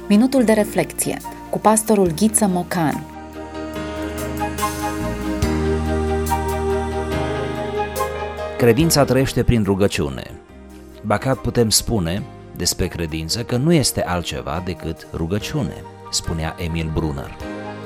Minutul de reflecție cu pastorul Ghiță Mocan. Credința trăiește prin rugăciune. Ba chiar putem spune despre credință că nu este altceva decât rugăciune, spunea Emil Brunner.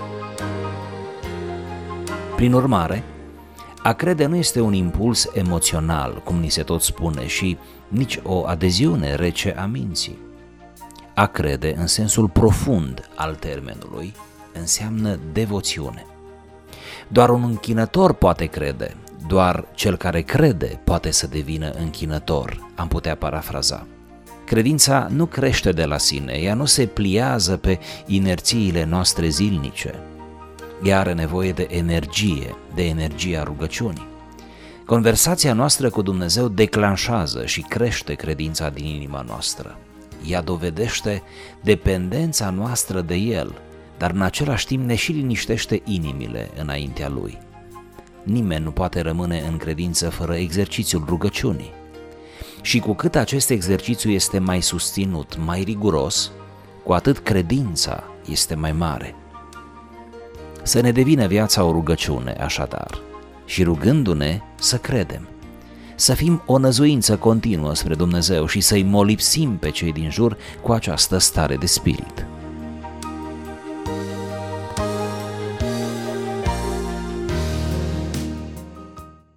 Prin urmare, a crede nu este un impuls emoțional, cum ni se tot spune, și nici o adeziune rece a minții. A crede, în sensul profund al termenului, înseamnă devoțiune. Doar un închinător poate crede, doar cel care crede poate să devină închinător, am putea parafraza. Credința nu crește de la sine, ea nu se pliază pe inerțiile noastre zilnice. Ea are nevoie de energie, de energia rugăciunii. Conversația noastră cu Dumnezeu declanșează și crește credința din inima noastră. Ea dovedește dependența noastră de El, dar în același timp ne și liniștește inimile înaintea Lui. Nimeni nu poate rămâne în credință fără exercițiul rugăciunii. Și cu cât acest exercițiu este mai susținut, mai riguros, cu atât credința este mai mare. Să ne devină viața o rugăciune, așadar, și rugându-ne să credem, să fim o năzuință continuă spre Dumnezeu și să-i molipsim pe cei din jur cu această stare de spirit.